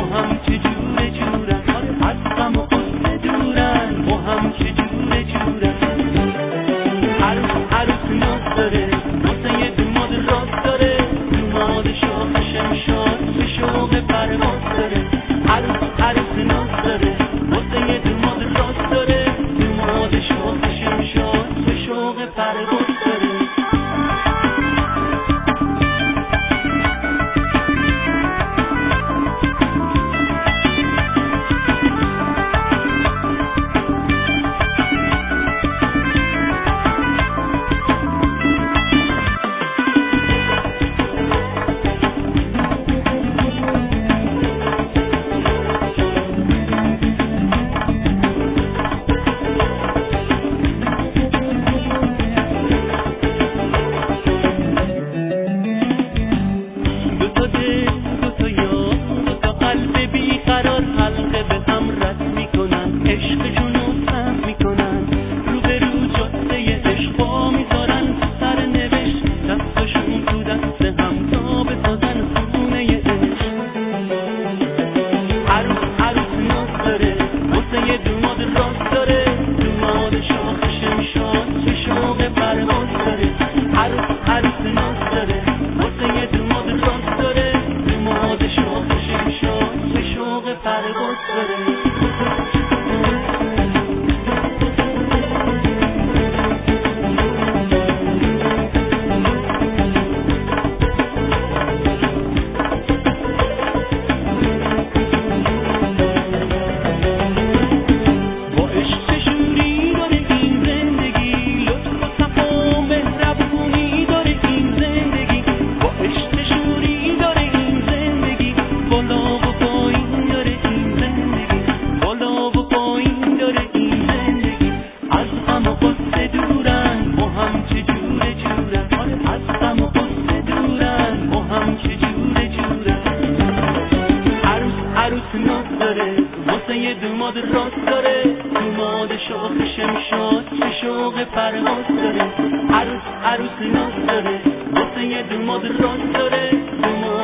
هم چه جوره جورن، از غم و غصه دورن، با هم چه جوره جورن. عروس ناز داره واسه یه داماد راست داره، داماد شوق شمشاد به شوق پرواز داره. عروس ناز داره واسه یه داماد راست داره، داماد شوق شمشاد به شوق پرواز داره. داماد راست داره، داماد شوق شمشاد چه شوق پرواز داره. عروس ناز داره واسه یه داماد راست داره،